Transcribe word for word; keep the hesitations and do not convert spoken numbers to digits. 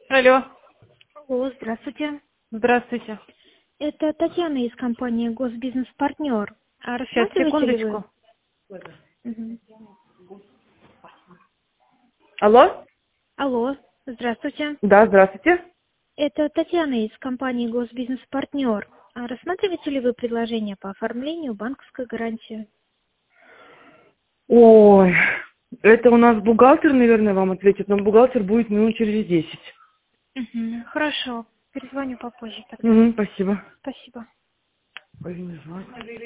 Алло. Алло, здравствуйте. Здравствуйте. Это Татьяна из компании «Госбизнес-партнер». А Сейчас, рассматриваете ли вы? секундочку. Мгм. Алло? Алло, здравствуйте. Да, здравствуйте. Это Татьяна из компании «Госбизнес-партнер». А рассматриваете ли вы предложение по оформлению банковской гарантии? Ой, это у нас бухгалтер, наверное, вам ответит, но бухгалтер будет минут через десять. Мгм. Хорошо, перезвоню попозже тогда. Угу, спасибо. Спасибо. Ой, не знаю.